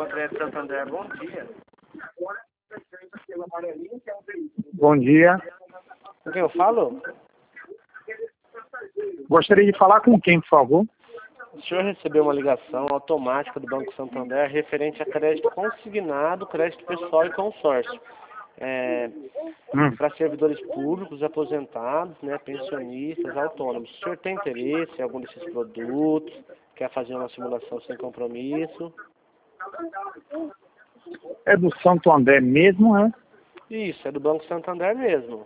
Banco Crédito Santander, bom dia. Bom dia. Com quem eu falo? Gostaria de falar com quem, por favor? O senhor recebeu uma ligação automática do Banco Santander referente a crédito consignado, crédito pessoal e consórcio. Para servidores públicos, aposentados, né, pensionistas, autônomos. O senhor tem interesse em algum desses produtos? Quer fazer uma simulação sem compromisso? É do Santo André mesmo, é? Isso, é do Banco Santander mesmo.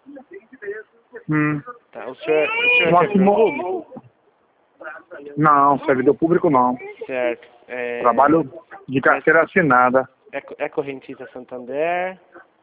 Tá, o senhor é Uma servidor público? Não, servidor público não. Certo. Trabalho de carteira assinada. É correntista Santander?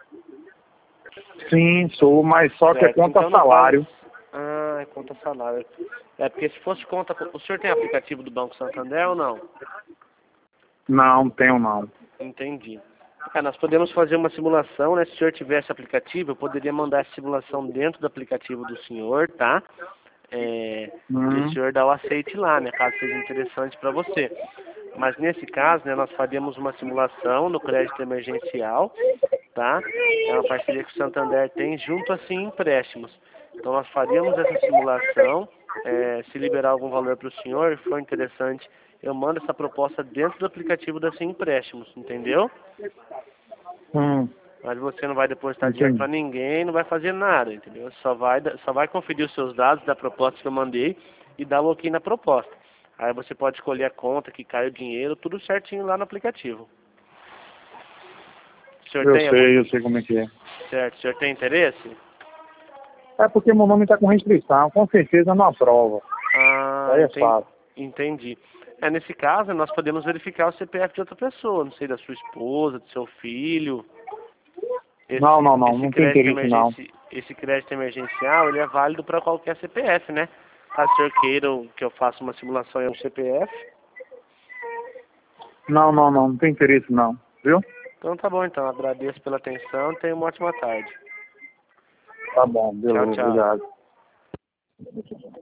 Sim, sou, mas só que é Certo. conta Então não salário. É conta salário. É porque se fosse conta... O senhor tem aplicativo do Banco Santander ou não? Não, tenho não. Entendi. Nós podemos fazer uma simulação, né? Se o senhor tivesse aplicativo, eu poderia mandar essa simulação dentro do aplicativo do senhor, tá? E o senhor dá o aceite lá, né? Caso seja interessante para você. Mas nesse caso, né, nós faríamos uma simulação no crédito emergencial, tá? É uma parceria que o Santander tem junto a Sim Empréstimos. Então nós faríamos essa simulação, se liberar algum valor para o senhor, se for interessante, eu mando essa proposta dentro do aplicativo da Sim Empréstimos, entendeu? Mas você não vai depositar dinheiro para ninguém, não vai fazer nada, entendeu? Só vai conferir os seus dados da proposta que eu mandei e dar o ok na proposta. Aí você pode escolher a conta que cai o dinheiro, tudo certinho lá no aplicativo. O senhor Eu sei como é que é. Certo. O senhor tem interesse? É porque meu nome está com restrição, com certeza não aprova. Aí é fácil. Entendi. Nesse caso, nós podemos verificar o CPF de outra pessoa, não sei, da sua esposa, do seu filho. Não tem interesse não. Esse crédito emergencial, ele é válido para qualquer CPF, né? Caso o senhor queira que eu faça uma simulação em um CPF. Não tem interesse não, viu? Então tá bom, então. Agradeço pela atenção, tenha uma ótima tarde. Tá bom, beleza, Tchau. obrigado.